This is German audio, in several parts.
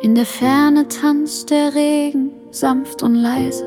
In der Ferne tanzt der Regen sanft und leise.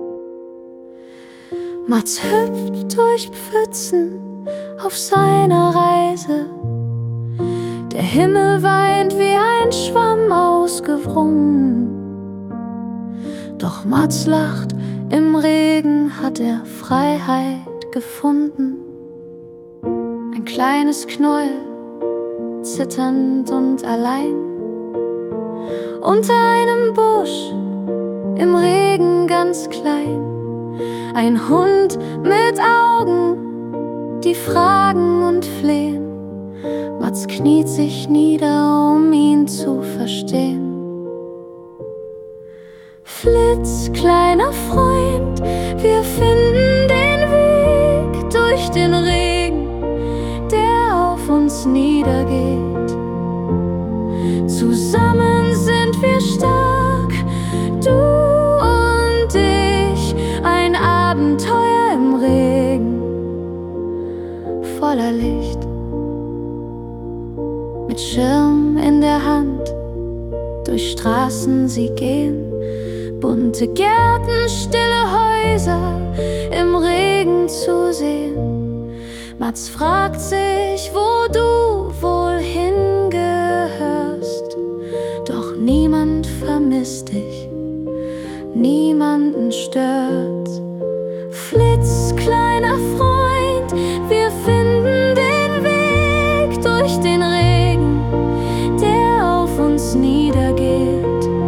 Mats hüpft durch Pfützen auf seiner Reise. Der Himmel weint wie ein Schwamm ausgewrungen. Doch Mats lacht, im Regen hat er Freiheit gefunden. Ein kleines Knäuel, zitternd und allein, unter einem Busch, im Regen ganz klein. Ein Hund mit Augen, die fragen und flehen. Mats kniet sich nieder, um ihn zu verstehen. Flitz, kleiner Freund, wir finden den Weg durch den Regen, der auf uns niedergeht. Zusammen sind wir stark, du und ich, ein Abenteuer im Regen, voller Licht. Mit Schirm in der Hand, durch Straßen sie gehen, bunte Gärten, stille Häuser im Regen zu sehen. Mats fragt sich, wo du wohl hingehörst, doch niemand vermisst dich, niemanden stört's. Flitz, kleiner Freund, wir finden den Weg durch den Regen, der auf uns niedergeht.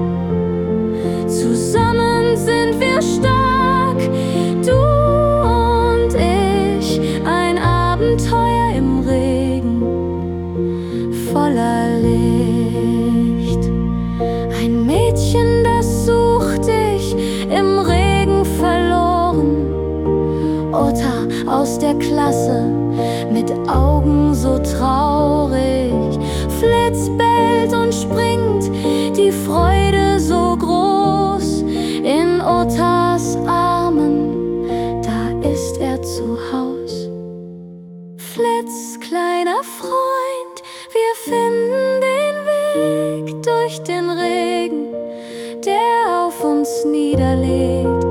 Zusammen sind wir stark, du und ich, ein Abenteuer im Regen, voller Licht. Ein Mädchen, das sucht dich, im Regen verloren. Otta aus der Klasse, mit Augen so traurig. Flitz bellt und springt, die Freude so groß. In Ottas Armen, da ist er zu Haus. Flitz, kleiner Freund, wir finden den Weg durch den Regen, der auf uns niederlegt.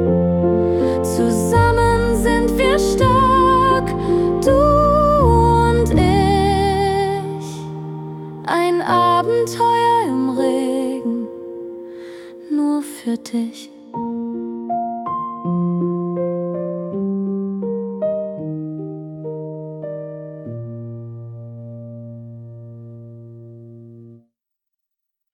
Zusammen sind wir stark, du und ich, ein Abenteuer im Regen, nur für dich.